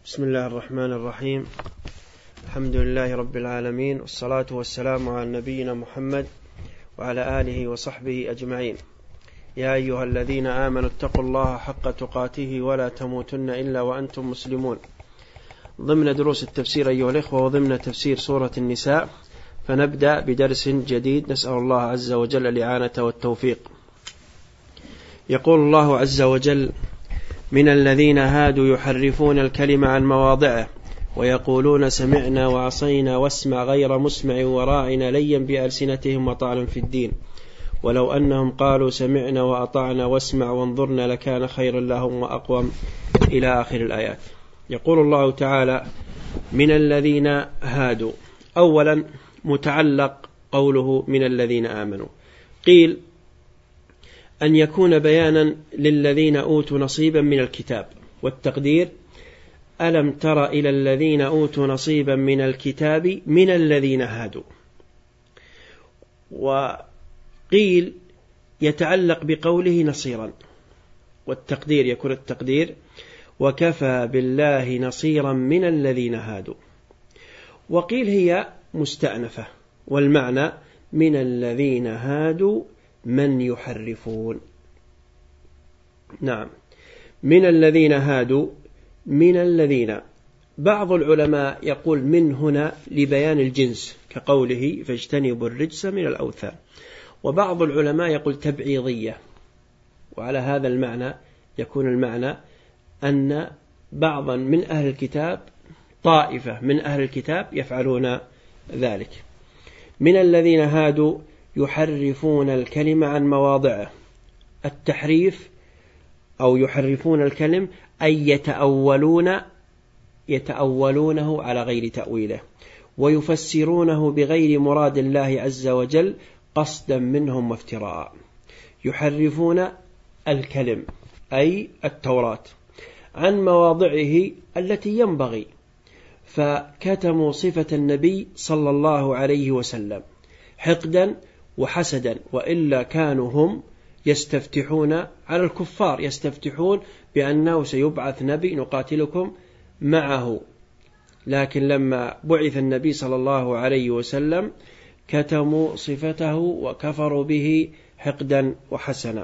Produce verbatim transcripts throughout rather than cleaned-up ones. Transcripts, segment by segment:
بسم الله الرحمن الرحيم. الحمد لله رب العالمين، والصلاة والسلام على نبينا محمد وعلى آله وصحبه أجمعين. يا أيها الذين آمنوا اتقوا الله حق تقاته ولا تموتن إلا وأنتم مسلمون. ضمن دروس التفسير أيها الإخوة، وضمن تفسير سورة النساء، فنبدأ بدرس جديد نسأل الله عز وجل الإعانة والتوفيق. يقول الله عز وجل: من الذين هادوا يحرفون الكلم عن مواضعه ويقولون سمعنا وعصينا واسمع غير مسمع وراعنا ليا بألسنتهم وطعنا في الدين ولو أنهم قالوا سمعنا وأطعنا واسمع وانظرنا لكان خيرا لهم وأقوم، إلى آخر الآيات. يقول الله تعالى: من الذين هادوا. أولا متعلق قوله من الذين آمنوا، قيل أن يكون بيانا للذين أوتوا نصيبا من الكتاب، والتقدير: ألم تر إلى الذين أوتوا نصيبا من الكتاب من الذين هادوا. وقيل يتعلق بقوله نصيرا، والتقدير يكون التقدير: وكفى بالله نصيرا من الذين هادوا. وقيل هي مستأنفة، والمعنى من الذين هادوا من يحرفون. نعم، من الذين هادوا من الذين. بعض العلماء يقول من هنا لبيان الجنس كقوله فاجتنبوا الرجس من الأوثان، وبعض العلماء يقول تبعيضية، وعلى هذا المعنى يكون المعنى أن بعضا من أهل الكتاب، طائفة من أهل الكتاب يفعلون ذلك. من الذين هادوا يحرفون الكلم عن مواضعه. التحريف أو يحرفون الكلم أي يتأولون يتأولونه على غير تأويله، ويفسرونه بغير مراد الله عز وجل قصدا منهم وافتراء. يحرفون الكلم أي التوراة عن مواضعه التي ينبغي، فكتموا صفة النبي صلى الله عليه وسلم حقدا وحسدا، وإلا كانوا هم يستفتحون على الكفار، يستفتحون بأنه سيبعث نبي نقاتلكم معه، لكن لما بعث النبي صلى الله عليه وسلم كتموا صفته وكفروا به حقدا وحسنا.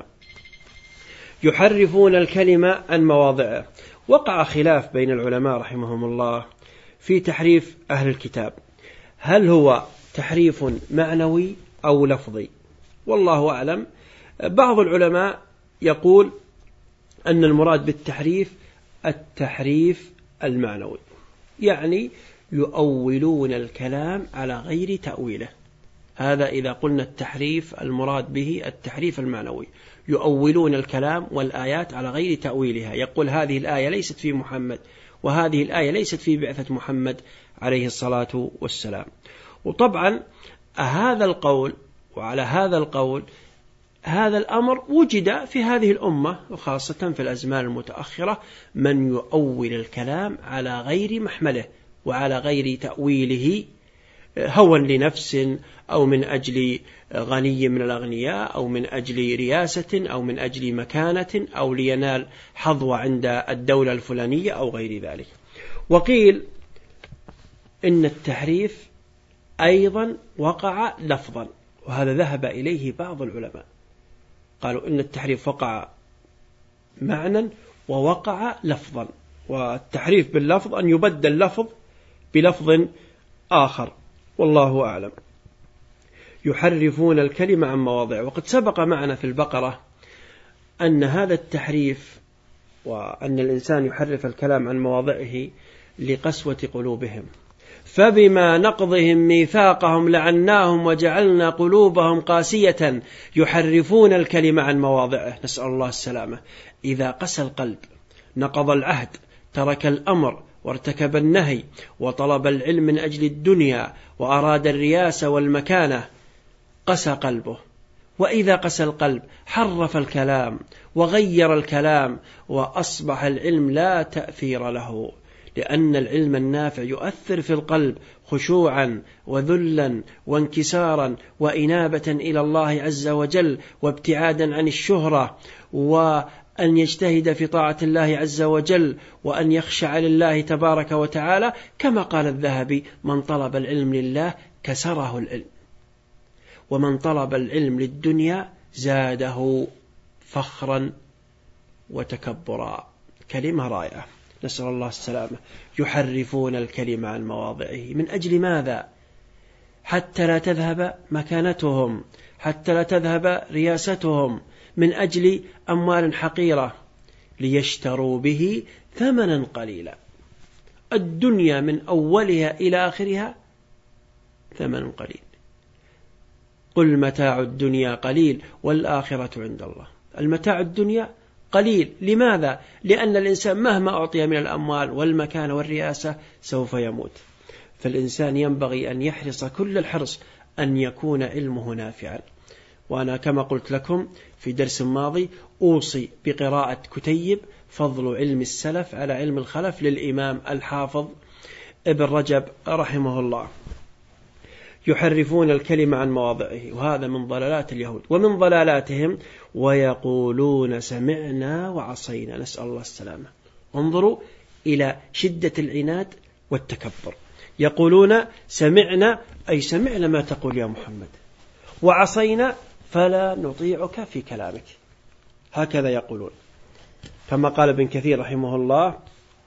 يحرفون الكلمة عن مواضعه. وقع خلاف بين العلماء رحمهم الله في تحريف أهل الكتاب، هل هو تحريف معنوي أو لفظي؟ والله أعلم. بعض العلماء يقول أن المراد بالتحريف التحريف المعنوي، يعني يؤولون الكلام على غير تأويله. هذا إذا قلنا التحريف المراد به التحريف المعنوي، يؤولون الكلام والآيات على غير تأويلها. يقول هذه الآية ليست في محمد، وهذه الآية ليست في بعثة محمد عليه الصلاة والسلام. وطبعا هذا القول وعلى هذا القول هذا الأمر وجد في هذه الأمة، وخاصة في الأزمان المتأخرة، من يؤول الكلام على غير محمله وعلى غير تأويله، هوى لنفس أو من أجل غني من الأغنياء أو من أجل رياسة أو من أجل مكانة أو لينال حظوة عند الدولة الفلانية أو غير ذلك. وقيل إن التحريف أيضا وقع لفظا، وهذا ذهب إليه بعض العلماء، قالوا إن التحريف وقع معنى ووقع لفظا، والتحريف باللفظ أن يبدل لفظ بلفظ آخر، والله أعلم. يحرفون الكلمة عن مواضعه. وقد سبق معنا في البقرة أن هذا التحريف وأن الإنسان يحرف الكلام عن مواضعه لقسوة قلوبهم، فبما نقضهم ميثاقهم لعناهم وجعلنا قلوبهم قاسية يحرفون الكلمة عن مواضعه، نسأل الله السلامة. إذا قسى القلب نقض العهد، ترك الأمر وارتكب النهي، وطلب العلم من أجل الدنيا وأراد الرياسة والمكانة، قسى قلبه. وإذا قسى القلب حرف الكلام وغير الكلام، وأصبح العلم لا تأثير له، لأن العلم النافع يؤثر في القلب خشوعا وذلا وانكسارا وإنابة إلى الله عز وجل، وابتعادا عن الشهرة أن يجتهد في طاعة الله عز وجل وأن يخشع لله تبارك وتعالى، كما قال الذهبي: من طلب العلم لله كسره العلم، ومن طلب العلم للدنيا زاده فخرا وتكبرا. كلمة رائعة، نسأل الله السلامة. يحرفون الكلمة عن مواضعه، من أجل ماذا؟ حتى لا تذهب مكانتهم، حتى لا تذهب رياستهم، من أجل أموال حقيرة ليشتروا به ثمنا قليلا. الدنيا من أولها إلى آخرها ثمن قليل. قل متاع الدنيا قليل والآخرة عند الله. المتاع الدنيا قليل، لماذا؟ لأن الإنسان مهما أعطي من الأموال والمكان والرئاسة سوف يموت. فالإنسان ينبغي أن يحرص كل الحرص أن يكون علمه نافعا. وأنا كما قلت لكم في درس ماضي أوصي بقراءة كتيب فضل علم السلف على علم الخلف للإمام الحافظ ابن رجب رحمه الله. يحرفون الكلمة عن مواضعه، وهذا من ضلالات اليهود. ومن ضلالاتهم ويقولون سمعنا وعصينا، نسأل الله السلامة. انظروا إلى شدة العناد والتكبر. يقولون سمعنا أي سمعنا ما تقول يا محمد، وعصينا فلا نطيعك في كلامك، هكذا يقولون. كما قال ابن كثير رحمه الله: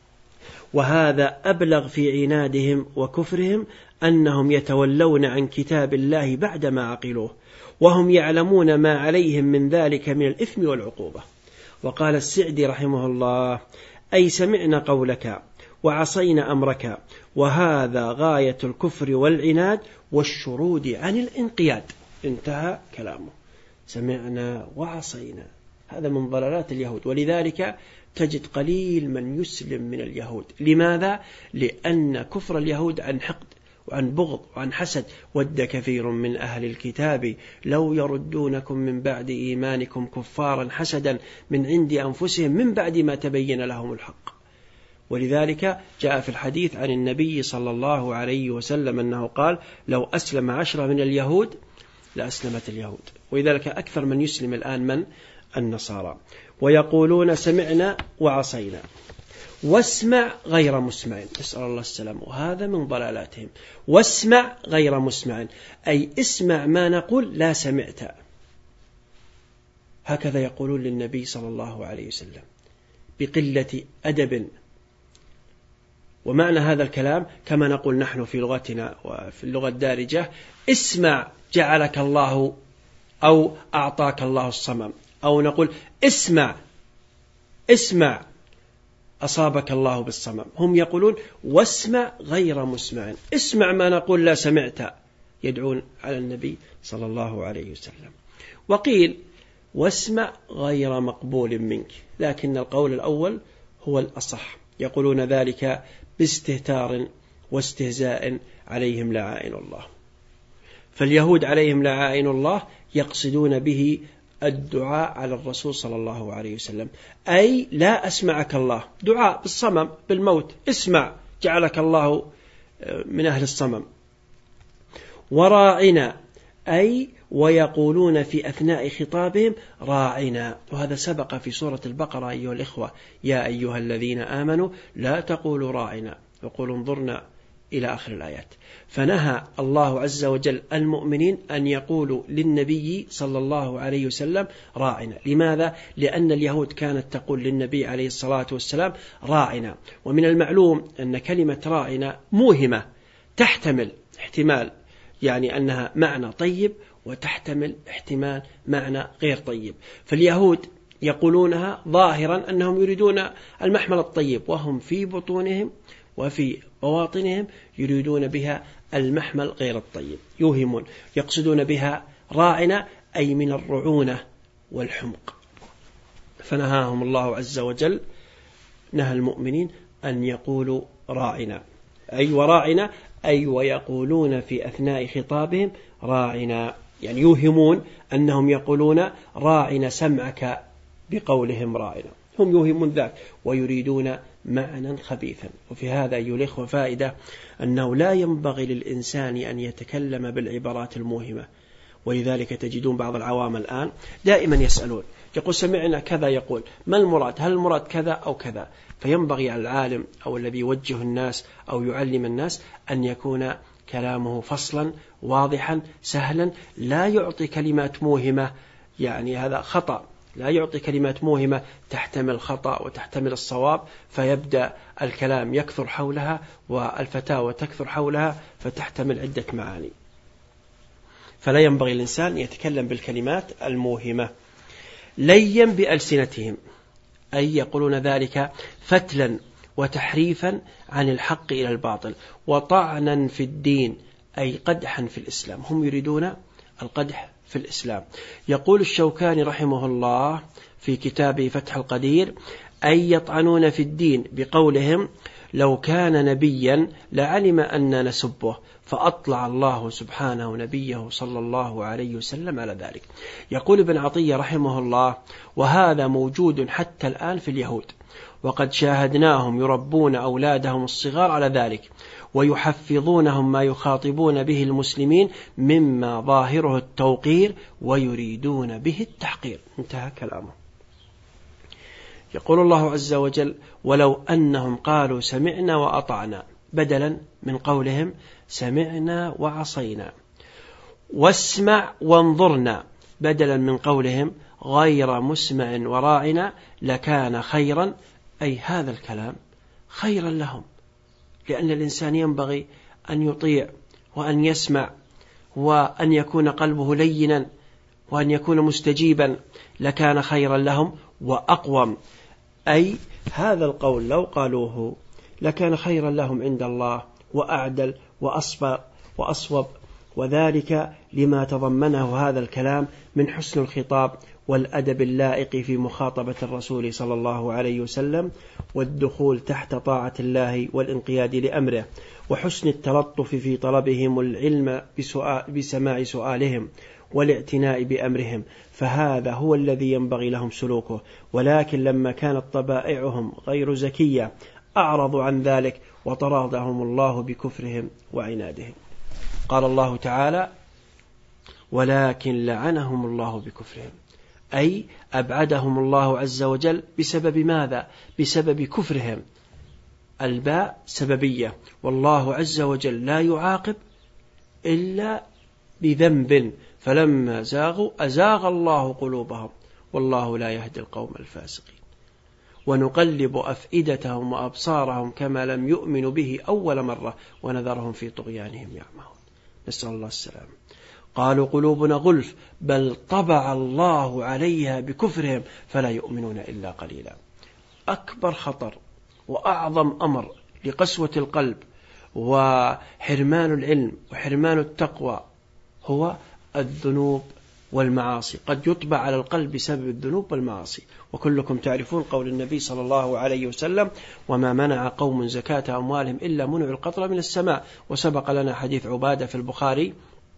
وهذا أبلغ في عنادهم وكفرهم أنهم يتولون عن كتاب الله بعدما عقلوه، وهم يعلمون ما عليهم من ذلك من الإثم والعقوبة. وقال السعدي رحمه الله: أي سمعنا قولك وعصينا أمرك، وهذا غاية الكفر والعناد والشرود عن الانقياد. انتهى كلامه. سمعنا وعصينا، هذا من ضلالات اليهود. ولذلك تجد قليل من يسلم من اليهود. لماذا؟ لأن كفر اليهود عن حقد وعن بغض وعن حسد. ود كثير من أهل الكتاب لو يردونكم من بعد إيمانكم كفارا حسدا من عند أنفسهم من بعد ما تبين لهم الحق. ولذلك جاء في الحديث عن النبي صلى الله عليه وسلم أنه قال: لو أسلم عشرة من اليهود لأسلمت اليهود. ولذلك أكثر من يسلم الآن من النصارى. ويقولون سمعنا وعصينا واسمع غير مسمع، نسأل الله السلام، وهذا من ضلالاتهم. واسمع غير مسمع أي اسمع ما نقول لا سمعت، هكذا يقولون للنبي صلى الله عليه وسلم بقلة أدب. ومعنى هذا الكلام كما نقول نحن في لغتنا وفي اللغة الدارجة: اسمع جعلك الله أو أعطاك الله الصمم، أو نقول اسمع اسمع أصابك الله بالصمم. هم يقولون واسمع غير مسمع، اسمع ما نقول لا سمعت، يدعون على النبي صلى الله عليه وسلم. وقيل واسمع غير مقبول منك، لكن القول الأول هو الأصح. يقولون ذلك باستهتار واستهزاء عليهم لعائن الله. فاليهود عليهم لعائن الله يقصدون به الدعاء على الرسول صلى الله عليه وسلم، أي لا أسمعك الله، دعاء بالصمم بالموت، اسمع جعلك الله من أهل الصمم. وراعنا أي ويقولون في أثناء خطابهم راعنا، وهذا سبق في سورة البقرة أيها الإخوة: يا أيها الذين آمنوا لا تقولوا راعنا وقولوا انظرنا إلى آخر الآيات. فنهى الله عز وجل المؤمنين أن يقولوا للنبي صلى الله عليه وسلم راعنا. لماذا؟ لأن اليهود كانت تقول للنبي عليه الصلاة والسلام راعنا. ومن المعلوم أن كلمة راعنا موهمة، تحتمل احتمال يعني أنها معنى طيب، وتحتمل احتمال معنى غير طيب. فاليهود يقولونها ظاهرا أنهم يريدون المحمل الطيب، وهم في بطونهم وفي بواطنهم يريدون بها المحمل غير الطيب، يوهمون، يقصدون بها راعنا أي من الرعونة والحمق. فنهاهم الله عز وجل، نهى المؤمنين أن يقولوا راعنا، أي وراعنا أي ويقولون في أثناء خطابهم راعنا، يعني يوهمون أنهم يقولون راعنا سمعك بقولهم راعنا، هم يوهمون ذلك ويريدون معنى خبيثا. وفي هذا أيها الإخوة فائدة أنه لا ينبغي للإنسان أن يتكلم بالعبارات الموهمة ولذلك تجدون بعض العوام الآن دائما يسألون، يقول سمعنا كذا، يقول ما المراد، هل المراد كذا أو كذا؟ فينبغي على العالم أو الذي يوجه الناس أو يعلم الناس أن يكون كلامه فصلا واضحا سهلا، لا يعطي كلمات موهمة، يعني هذا خطأ، لا يعطي كلمات موهمة تحتمل الخطأ وتحتمل الصواب، فيبدأ الكلام يكثر حولها والفتاوى تكثر حولها فتحتمل عدة معاني. فلا ينبغي الإنسان يتكلم بالكلمات الموهمة. ليا بألسنتهم، أي يقولون ذلك فتلا وتحريفا عن الحق إلى الباطل، وطعنا في الدين، أي قدحا في الإسلام، هم يريدون القدح في الإسلام. يقول الشوكاني رحمه الله في كتابه فتح القدير: أي يطعنون في الدين بقولهم لو كان نبيا لعلم أن نسبه، فأطلع الله سبحانه نبيه صلى الله عليه وسلم على ذلك. يقول ابن عطية رحمه الله: وهذا موجود حتى الآن في اليهود، وقد شاهدناهم يربون أولادهم الصغار على ذلك، ويحفظونهم ما يخاطبون به المسلمين مما ظاهره التوقير، ويريدون به التحقير. انتهى كلامه. يقول الله عز وجل: ولو أنهم قالوا سمعنا وأطعنا، بدلا من قولهم سمعنا وعصينا، واسمع وانظرنا، بدلا من قولهم غير مسمع وراعنا، لكان خيرا، أي هذا الكلام خيرا لهم، لأن الإنسان ينبغي أن يطيع وأن يسمع وأن يكون قلبه لينا وأن يكون مستجيبا، لكان خيرا لهم وأقوم، أي هذا القول لو قالوه لكان خيرا لهم عند الله وأعدل وأصفى وأصوب، وذلك لما تضمنه هذا الكلام من حسن الخطاب والأدب اللائق في مخاطبة الرسول صلى الله عليه وسلم، والدخول تحت طاعة الله والانقياد لأمره، وحسن التلطف في طلبهم العلم بسؤال بسماع سؤالهم والاعتناء بأمرهم، فهذا هو الذي ينبغي لهم سلوكه. ولكن لما كانت طبائعهم غير زكية أعرضوا عن ذلك وطردهم الله بكفرهم وعنادهم. قال الله تعالى: ولكن لعنهم الله بكفرهم، أي أبعدهم الله عز وجل بسبب ماذا؟ بسبب كفرهم. الباء سببية، والله عز وجل لا يعاقب إلا بذنب، فلما زاغوا أزاغ الله قلوبهم، والله لا يهدي القوم الفاسقين. ونقلب أفئدتهم وأبصارهم كما لم يؤمنوا به أول مرة، ونذرهم في طغيانهم يعمهون. نسأل الله السلام. قالوا قلوبنا غلف، بل طبع الله عليها بكفرهم فلا يؤمنون إلا قليلا. أكبر خطر وأعظم أمر لقسوة القلب وحرمان العلم وحرمان التقوى هو الذنوب والمعاصي. قد يطبع على القلب بسبب الذنوب والمعاصي، وكلكم تعرفون قول النبي صلى الله عليه وسلم: وما منع قوم زكاة أموالهم إلا منعوا القطر من السماء. وسبق لنا حديث عبادة في البخاري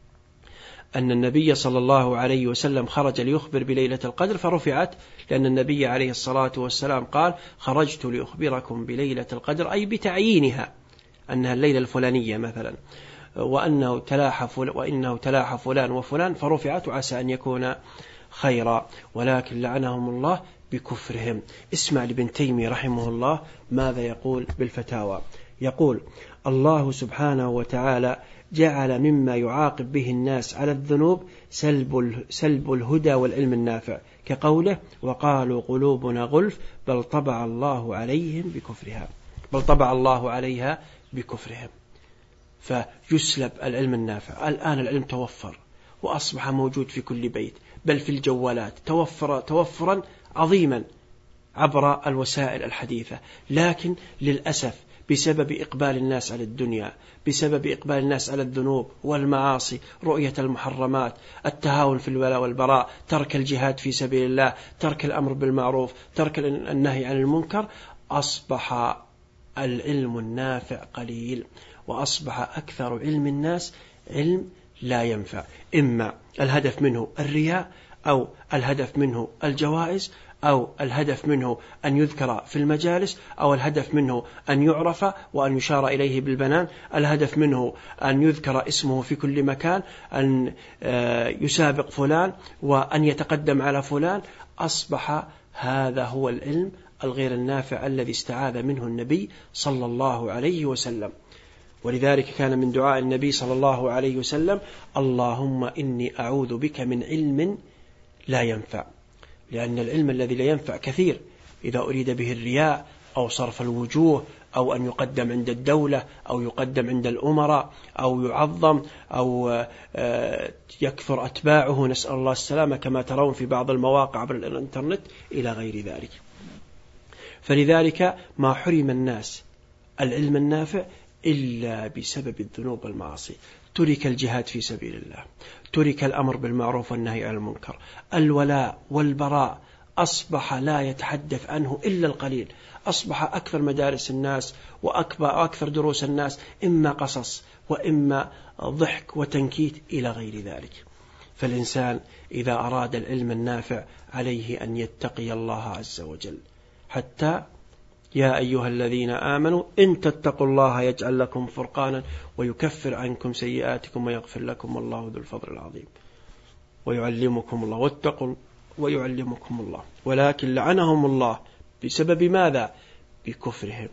أن النبي صلى الله عليه وسلم خرج ليخبر بليلة القدر فرفعت، لأن النبي عليه الصلاة والسلام قال: خرجت لأخبركم بليلة القدر، أي بتعيينها أنها الليلة الفلانية مثلا، وأنه تلاح وإنه تلاح فلان وفلان، فرفعت عسى أن يكون خيرا، ولكن لعنهم الله بكفرهم. اسمع لابن تيمية رحمه الله ماذا يقول بالفتاوى. يقول: الله سبحانه وتعالى جعل مما يعاقب به الناس على الذنوب سلب, سلب الهدى والعلم النافع، كقوله: وقالوا قلوبنا غلف، بل طبع الله عليهم بكفرها، بل طبع الله عليها بكفرهم. فيسلب العلم النافع. الآن العلم توفر وأصبح موجود في كل بيت، بل في الجوالات توفر توفرا عظيما عبر الوسائل الحديثة، لكن للأسف بسبب إقبال الناس على الدنيا، بسبب إقبال الناس على الذنوب والمعاصي، رؤية المحرمات، التهاون في الولاء والبراء، ترك الجهاد في سبيل الله، ترك الأمر بالمعروف، ترك النهي عن المنكر، أصبح العلم النافع قليل، وأصبح أكثر علم الناس علم لا ينفع. إما الهدف منه الرياء، أو الهدف منه الجوائز، أو الهدف منه أن يذكر في المجالس، أو الهدف منه أن يعرف وأن يشار إليه بالبنان، الهدف منه أن يذكر اسمه في كل مكان، أن يسابق فلان وأن يتقدم على فلان. أصبح هذا هو العلم الغير النافع الذي استعاذ منه النبي صلى الله عليه وسلم. ولذلك كان من دعاء النبي صلى الله عليه وسلم: اللهم إني أعوذ بك من علم لا ينفع. لأن العلم الذي لا ينفع كثير، إذا أريد به الرياء أو صرف الوجوه أو أن يقدم عند الدولة أو يقدم عند الأمراء أو يعظم أو يكثر أتباعه، نسأل الله السلامة، كما ترون في بعض المواقع عبر الإنترنت إلى غير ذلك. فلذلك ما حرم الناس العلم النافع إلا بسبب الذنوب والمعاصي. ترك الجهاد في سبيل الله، ترك الأمر بالمعروف والنهي عن المنكر، الولاء والبراء أصبح لا يتحدث عنه إلا القليل. أصبح أكثر مدارس الناس وأكبر أكثر دروس الناس إما قصص وإما ضحك وتنكيت إلى غير ذلك. فالإنسان إذا أراد العلم النافع عليه أن يتقي الله عز وجل، حتى يا أيها الذين آمنوا إن تتقوا الله يجعل لكم فرقانا ويكفر عنكم سيئاتكم ويغفر لكم والله ذو الفضل العظيم ويعلمكم الله، واتقوا ويعلمكم الله. ولكن لعنهم الله بسبب ماذا؟ بكفرهم.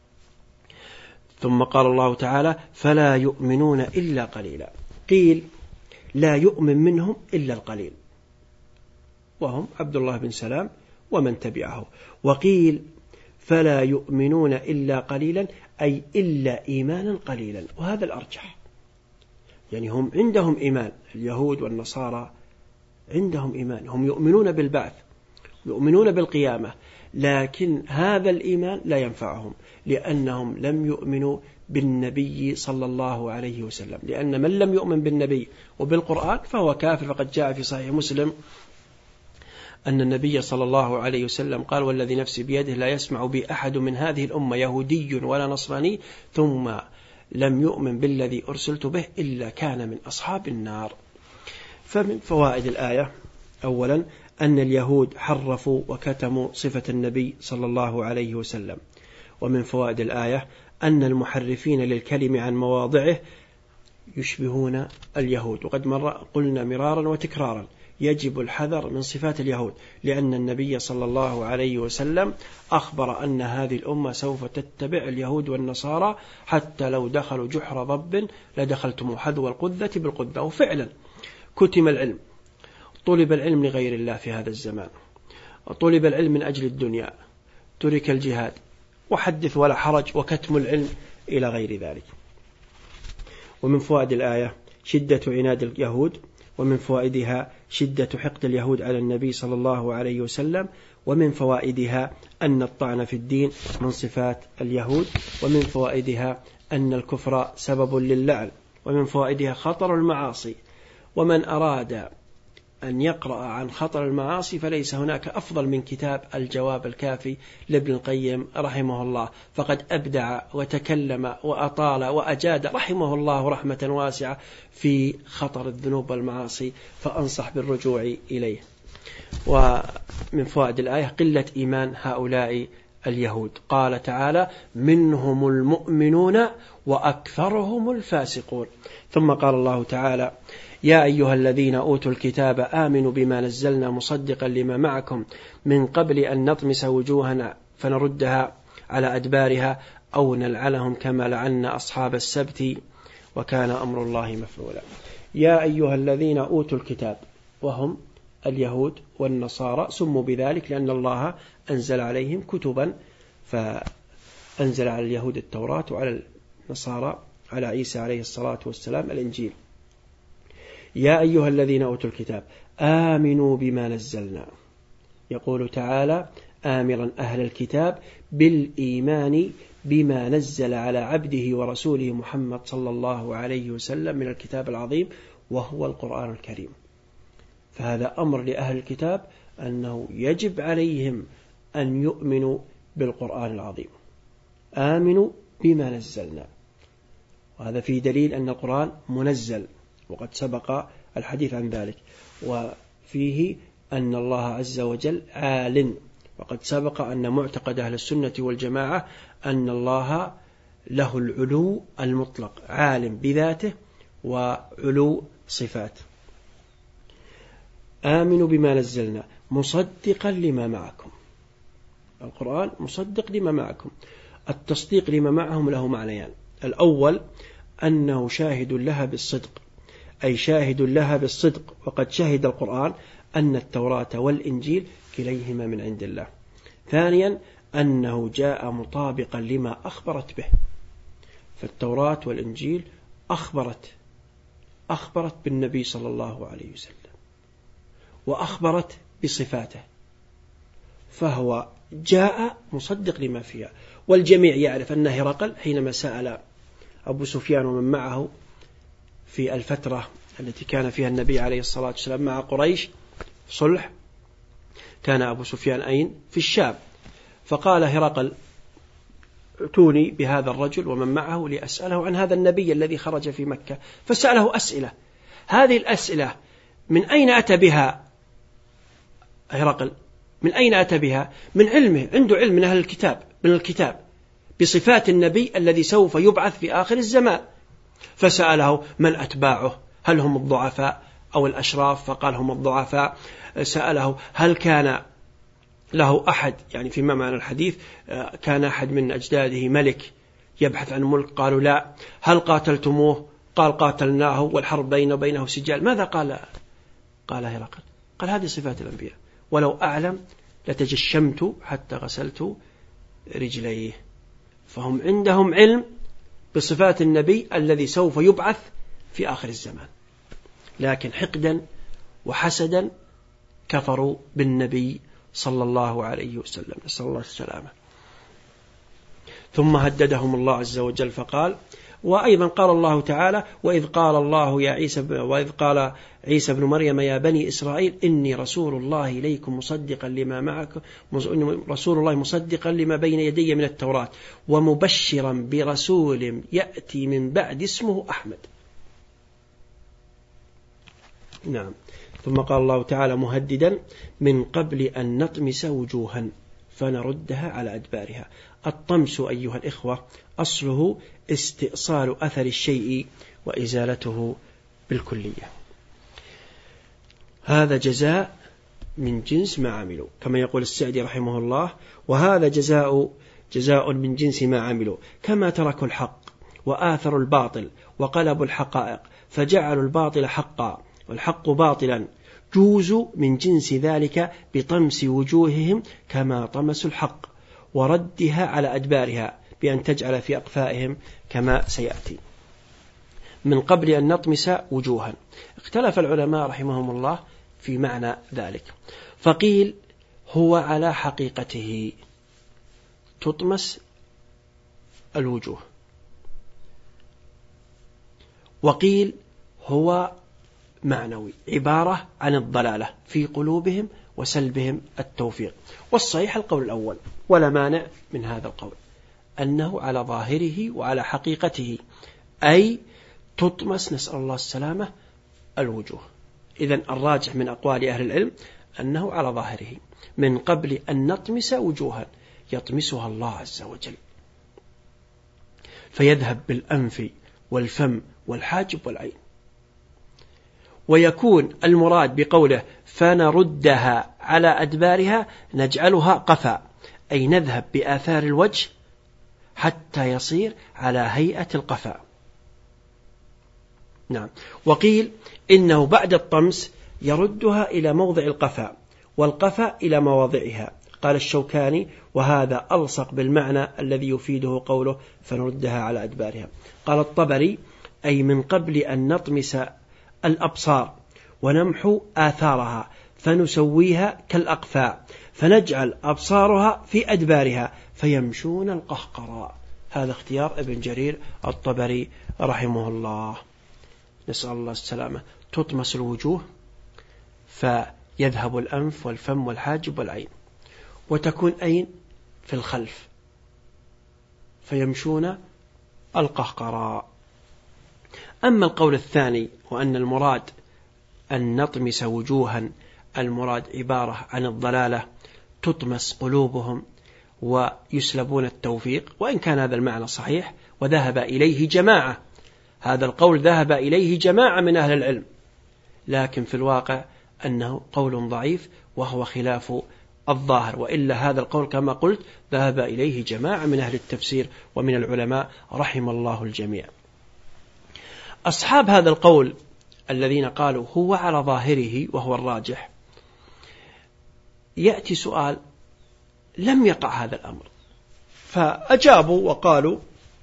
ثم قال الله تعالى: فلا يؤمنون إلا قليلا. قيل لا يؤمن منهم إلا القليل، وهم عبد الله بن سلام ومن تبعه. وقيل فلا يؤمنون إلا قليلا، أي إلا إيمانا قليلا، وهذا الأرجح. يعني هم عندهم إيمان، اليهود والنصارى عندهم إيمان، هم يؤمنون بالبعث، يؤمنون بالقيامة، لكن هذا الإيمان لا ينفعهم، لأنهم لم يؤمنوا بالنبي صلى الله عليه وسلم. لأن من لم يؤمن بالنبي وبالقرآن فهو كافر. فقد جاء في صحيح مسلم أن النبي صلى الله عليه وسلم قال: والذي نفسي بيده لا يسمع بي أحد من هذه الأمة يهودي ولا نصراني ثم لم يؤمن بالذي أرسلت به إلا كان من أصحاب النار. فمن فوائد الآية: أولا أن اليهود حرفوا وكتموا صفة النبي صلى الله عليه وسلم. ومن فوائد الآية أن المحرفين للكلم عن مواضعه يشبهون اليهود. وقد مر قلنا مرارا وتكرارا يجب الحذر من صفات اليهود، لأن النبي صلى الله عليه وسلم أخبر أن هذه الأمة سوف تتبع اليهود والنصارى حتى لو دخلوا جحر ضب لدخلتم حذو القذة بالقذة. وفعلا كتم العلم، طلب العلم لغير الله في هذا الزمان، طلب العلم من أجل الدنيا، ترك الجهاد، وحدث ولا حرج، وكتم العلم إلى غير ذلك. ومن فوائد الآية شدة عناد اليهود، ومن فوائدها شدة حقد اليهود على النبي صلى الله عليه وسلم. ومن فوائدها أن الطعن في الدين من صفات اليهود. ومن فوائدها أن الكفر سبب للعن. ومن فوائدها خطر المعاصي، ومن أراد أن يقرأ عن خطر المعاصي فليس هناك أفضل من كتاب الجواب الكافي لابن القيم رحمه الله، فقد أبدع وتكلم وأطال وأجاد رحمه الله رحمة واسعة في خطر الذنوب والمعاصي، فأنصح بالرجوع إليه. ومن فوائد الآية قلة إيمان هؤلاء اليهود. قال تعالى: منهم المؤمنون وأكثرهم الفاسقون. ثم قال الله تعالى: يا أيها الذين أوتوا الكتاب آمنوا بما نزلنا مصدقا لما معكم من قبل أن نطمس وجوهنا فنردها على أدبارها أو نلعنهم كما لعنا أصحاب السبت وكان أمر الله مفعولا. يا أيها الذين أوتوا الكتاب، وهم اليهود والنصارى، سموا بذلك لأن الله أنزل عليهم كتبا، فأنزل على اليهود التوراة وعلى النصارى على عيسى عليه الصلاة والسلام الإنجيل. يا أيها الذين أوتوا الكتاب آمنوا بما نزلنا. يقول تعالى آمرا أهل الكتاب بالإيمان بما نزل على عبده ورسوله محمد صلى الله عليه وسلم من الكتاب العظيم وهو القرآن الكريم. فهذا أمر لأهل الكتاب أنه يجب عليهم أن يؤمنوا بالقرآن العظيم. آمنوا بما نزلنا، وهذا فيه دليل أن القرآن منزل، وقد سبق الحديث عن ذلك. وفيه أن الله عز وجل عال، وقد سبق أن معتقد أهل السنة والجماعة أن الله له العلو المطلق، عالم بذاته وعلو صفات. آمنوا بما نزلنا مصدقا لما معكم، القرآن مصدق لما معكم. التصديق لما معهم له معنيان: الأول أنه شاهد لها بالصدق، أي شاهد لها بالصدق، وقد شهد القرآن أن التوراة والإنجيل كليهما من عند الله. ثانيا أنه جاء مطابقا لما أخبرت به، فالتوراة والإنجيل أخبرت أخبرت بالنبي صلى الله عليه وسلم، وأخبرت بصفاته، فهو جاء مصدق لما فيها. والجميع يعرف أن هرقل حينما سأل أبو سفيان ومن معه في الفترة التي كان فيها النبي عليه الصلاة والسلام مع قريش صلح، كان أبو سفيان أين؟ في الشام، فقال هرقل: ائتوني بهذا الرجل ومن معه لأسأله عن هذا النبي الذي خرج في مكة. فسأله أسئلة، هذه الأسئلة من أين أتى بها هرقل؟ من أين أتى بها؟ من علمه، عنده علم من أهل الكتاب، من الكتاب بصفات النبي الذي سوف يبعث في آخر الزمان. فسأله: من أتباعه؟ هل هم الضعفاء أو الأشراف؟ فقال: هم الضعفاء. سأله: هل كان له أحد، يعني فيما معنى الحديث كان أحد من أجداده ملك يبحث عن ملك؟ قالوا: لا. هل قاتلتموه؟ قال: قاتلناه والحرب بينه وبينه سجال. ماذا قال؟ قال هرقل: قال: هذه صفات الأنبياء، ولو أعلم لتجشمت حتى غسلت رجليه. فهم عندهم علم بصفات النبي الذي سوف يبعث في آخر الزمان، لكن حقدا وحسدا كفروا بالنبي صلى الله عليه وسلم، نسأل الله السلامة. ثم هددهم الله عز وجل فقال: وأيضا قال الله تعالى: وإذ قال الله يا عيسى وإذ قال عيسى ابن مريم يا بني إسرائيل إني رسول الله إليكم مصدقا لما معكم رسول الله مصدقا لما بين يدي من التوراة ومبشرا برسول يأتي من بعد اسمه أحمد. نعم. ثم قال الله تعالى مهددا: من قبل أن نطمس وجوها فنردها على أدبارها. الطمس أيها الإخوة أصله استئصال أثر الشيء وإزالته بالكلية. هذا جزاء من جنس ما عملوا، كما يقول السعدي رحمه الله: وهذا جزاء جزاء من جنس ما عملوا، كما تركوا الحق وآثروا الباطل وقلبوا الحقائق فجعلوا الباطل حقا والحق باطلا، جوزوا من جنس ذلك بطمس وجوههم كما طمسوا الحق وردها على أدبارها بأن تجعل في أقفائهم كما سيأتي. من قبل أن نطمس وجوها. اختلف العلماء رحمهم الله في معنى ذلك، فقيل هو على حقيقته تطمس الوجوه، وقيل هو معنوي، عبارة عن الضلالة في قلوبهم وسلبهم التوفيق. والصحيح القول الأول، ولا مانع من هذا القول، أنه على ظاهره وعلى حقيقته، أي تطمس، نسأل الله السلامة، الوجوه. إذن الراجح من أقوال أهل العلم أنه على ظاهره، من قبل أن نطمس وجوها يطمسها الله عز وجل، فيذهب بالأنف والفم والحاجب والعين. ويكون المراد بقوله فنردها على أدبارها نجعلها قفا، أي نذهب بآثار الوجه حتى يصير على هيئة القفا. نعم. وقيل إنه بعد الطمس يردها إلى موضع القفا والقفا إلى مواضعها. قال الشوكاني: وهذا ألصق بالمعنى الذي يفيده قوله فنردها على أدبارها. قال الطبري: أي من قبل أن نطمس الأبصار ونمحو آثارها فنسويها كالأقفاء فنجعل أبصارها في أدبارها فيمشون القهقراء. هذا اختيار ابن جرير الطبري رحمه الله، نسأل الله السلامة. تطمس الوجوه فيذهب الأنف والفم والحاجب والعين، وتكون أين؟ في الخلف، فيمشون القهقراء. أما القول الثاني وأن المراد أن نطمس وجوها المراد عبارة عن الضلالة تطمس قلوبهم ويسلبون التوفيق، وإن كان هذا المعنى صحيح وذهب إليه جماعة، هذا القول ذهب إليه جماعة من أهل العلم، لكن في الواقع أنه قول ضعيف وهو خلاف الظاهر، وإلا هذا القول كما قلت ذهب إليه جماعة من أهل التفسير ومن العلماء رحم الله الجميع. أصحاب هذا القول الذين قالوا هو على ظاهره وهو الراجح، يأتي سؤال: لم يقع هذا الأمر، فأجابوا وقالوا،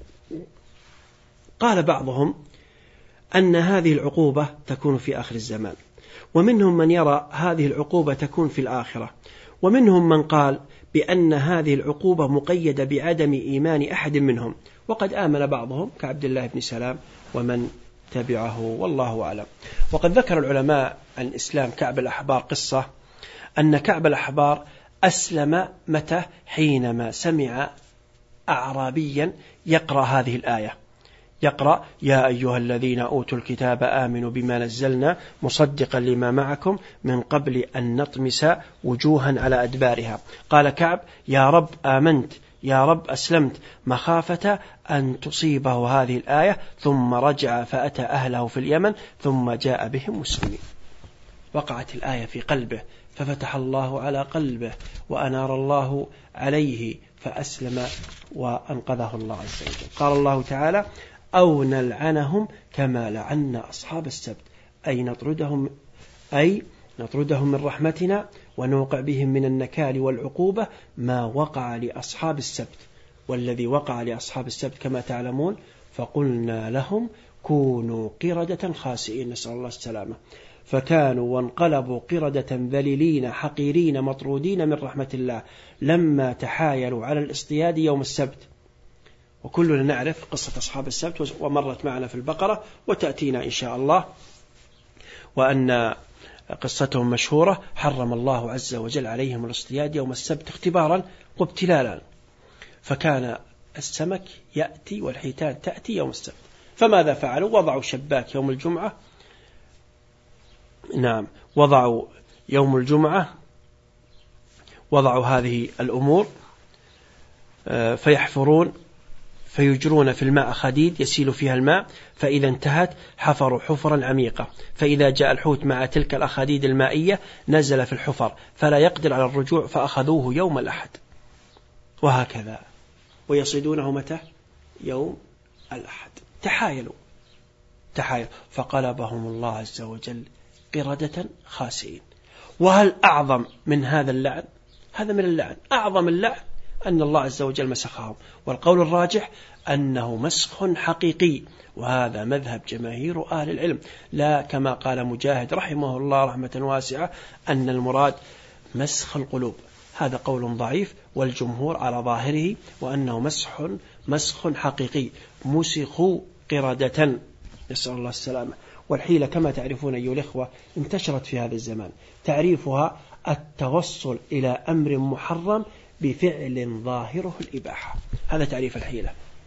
قال بعضهم أن هذه العقوبة تكون في آخر الزمان، ومنهم من يرى هذه العقوبة تكون في الآخرة، ومنهم من قال بأن هذه العقوبة مقيدة بعدم إيمان أحد منهم، وقد آمن بعضهم كعبد الله بن سلام ومن تبعه، والله أعلم. وقد ذكر العلماء عن إسلام كعب الأحبار قصة، أن كعب الأحبار أسلم متى؟ حينما سمع أعرابيا يقرأ هذه الآية، يقرأ: يا أيها الذين أوتوا الكتاب آمنوا بما نزلنا مصدقا لما معكم من قبل أن نطمس وجوها على أدبارها. قال كعب: يا رب آمنت، يا رب أسلمت، مخافة أن تصيبه هذه الآية، ثم رجع فأتى أهله في اليمن ثم جاء بهم مسلمين. وقعت الآية في قلبه ففتح الله على قلبه وأنار الله عليه فأسلم وأنقذه الله عز وجل. قال الله تعالى: أو نلعنهم كما لعنا أصحاب السبت، أي نطردهم أي نطردهم من رحمتنا ونوقع بهم من النكال والعقوبة ما وقع لأصحاب السبت. والذي وقع لأصحاب السبت كما تعلمون: فقلنا لهم كونوا قردة خاسئين، نسأل الله السلامة، فكانوا وانقلبوا قردة ذليلين حقيرين مطرودين من رحمة الله لما تحايلوا على الاصطياد يوم السبت. وكلنا نعرف قصة أصحاب السبت ومرت معنا في البقرة وتأتينا إن شاء الله، وأن قصتهم مشهورة: حرم الله عز وجل عليهم الاصطياد يوم السبت اختبارا وابتلالا، فكان السمك يأتي والحيتان تأتي يوم السبت، فماذا فعلوا؟ وضعوا شباك يوم الجمعة، نعم وضعوا يوم الجمعة وضعوا هذه الأمور، فيحفرون فيجرون في الماء خديد يسيل فيها الماء، فإذا انتهت حفروا حفرا عميقة، فإذا جاء الحوت مع تلك الأخاديد المائية نزل في الحفر فلا يقدر على الرجوع، فأخذوه يوم الأحد، وهكذا ويصيدونه متى؟ يوم الأحد. تحايلوا تحايلوا فقلبهم الله عز وجل قردة خاسئين. وهل أعظم من هذا اللعن؟ هذا من اللعن، أعظم اللعن أن الله عز وجل مسخهم، والقول الراجح أنه مسخ حقيقي، وهذا مذهب جماهير أهل العلم، لا كما قال مجاهد رحمه الله رحمة واسعة أن المراد مسخ القلوب، هذا قول ضعيف، والجمهور على ظاهره وأنه مسح مسخ حقيقي، مسخوا قردة، نسأل الله السلامة. والحيلة كما تعرفون أيها الإخوة انتشرت في هذا الزمان، تعريفها التوصل إلى أمر محرم بفعل ظاهره الإباحة، هذا تعريف الحيلة،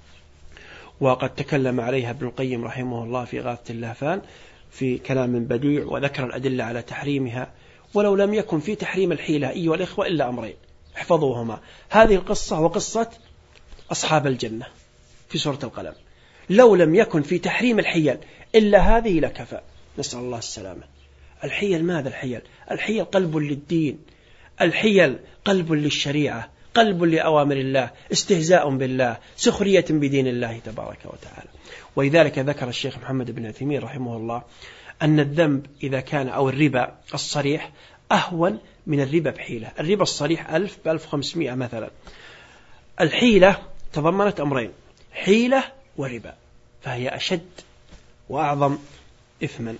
وقد تكلم عليها ابن القيم رحمه الله في غاثة اللهفان في كلام بديع، وذكر الأدلة على تحريمها. ولو لم يكن في تحريم الحيلة أيها الإخوة إلا أمرين احفظوهما: هذه القصة وقصة أصحاب الجنة في سورة القلم، لو لم يكن في تحريم الحيل إلا هذه لكفى، نسأل الله السلامة. الحيل ماذا الحيل؟ الحيل قلب للدين، الحيل قلب للشريعة، قلب لأوامر الله، استهزاء بالله، سخرية بدين الله تبارك وتعالى. ولذلك ذكر الشيخ محمد بن عثيمين رحمه الله أن الذنب إذا كان أو الربا الصريح أهون من الربا بحيلة. الربا الصريح ألف بألف خمسمائة مثلا، الحيلة تضمنت أمرين: حيلة وربا، فهي أشد وأعظم إثما.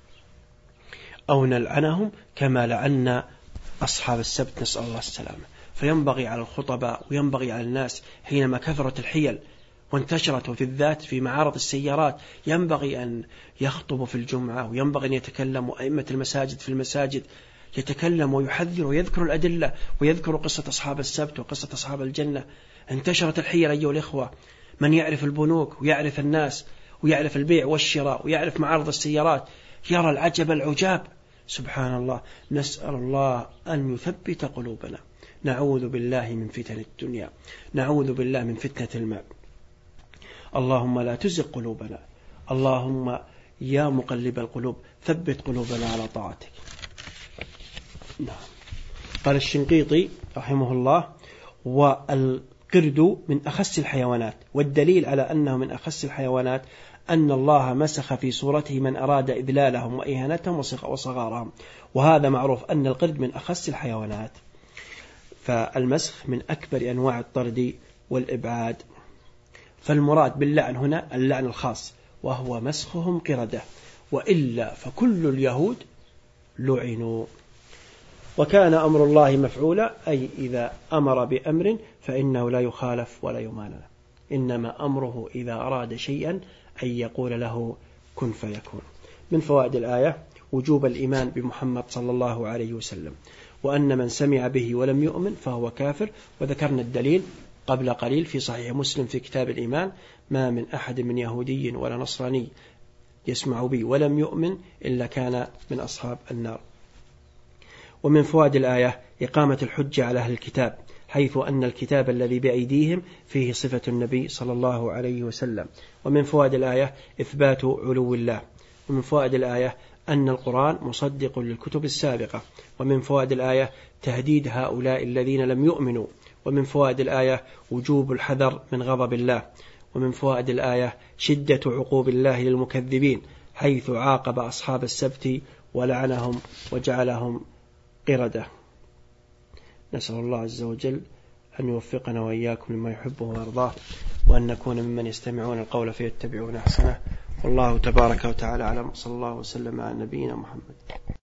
أو نلعنهم كما لعنا أصحاب السبت، نسأل الله السلامة. فينبغي على الخطباء وينبغي على الناس حينما كثرت الحيل وانتشرت، وفي الذات في معارض السيارات، ينبغي أن يخطبوا في الجمعة، وينبغي أن يتكلموا أئمة المساجد في المساجد، يتكلم ويحذر ويذكر الأدلة ويذكر قصة أصحاب السبت وقصة أصحاب الجنة. انتشرت الحيل أيها الإخوة، من يعرف البنوك ويعرف الناس ويعرف البيع والشراء ويعرف معارض السيارات يرى العجب العجاب سبحان الله، نسأل الله أن يثبت قلوبنا، نعوذ بالله من فتن الدنيا، نعوذ بالله من فتنة الماء. اللهم لا تزغ قلوبنا، اللهم يا مقلب القلوب ثبت قلوبنا على طاعتك. نعم. قال الشنقيطي رحمه الله: والقرد من أخس الحيوانات، والدليل على أنه من أخس الحيوانات أن الله مسخ في صورته من أراد إذلالهم وإهانتهم وصغارهم، وهذا معروف أن القرد من أخس الحيوانات، فالمسخ من أكبر أنواع الطرد والإبعاد. فالمراد باللعن هنا اللعن الخاص، وهو مسخهم قردة، وإلا فكل اليهود لعنوا. وكان أمر الله مفعولا، أي إذا أمر بأمر فإنه لا يخالف ولا يمانع، إنما أمره إذا أراد شيئا أن يقول له كن فيكون. من فوائد الآية وجوب الإيمان بمحمد صلى الله عليه وسلم، وأن من سمع به ولم يؤمن فهو كافر، وذكرنا الدليل قبل قليل في صحيح مسلم في كتاب الإيمان: ما من أحد من يهودي ولا نصراني يسمع بي ولم يؤمن إلا كان من أصحاب النار. ومن فوائد الآية إقامة الحجة على أهل الكتاب، حيث أن الكتاب الذي بأيديهم فيه صفة النبي صلى الله عليه وسلم. ومن فوائد الآية إثبات علو الله. ومن فوائد الآية أن القرآن مصدق للكتب السابقة. ومن فوائد الآية تهديد هؤلاء الذين لم يؤمنوا. ومن فوائد الآية وجوب الحذر من غضب الله. ومن فوائد الآية شدة عقوب الله للمكذبين، حيث عاقب أصحاب السبت ولعنهم وجعلهم قردة. نسأل الله عز وجل أن يوفقنا وإياكم لما يحبه ويرضاه، وأن نكون ممن يستمعون القول فيتبعون أحسنه. والله تبارك وتعالى أعلم، صلى الله وسلم على نبينا محمد.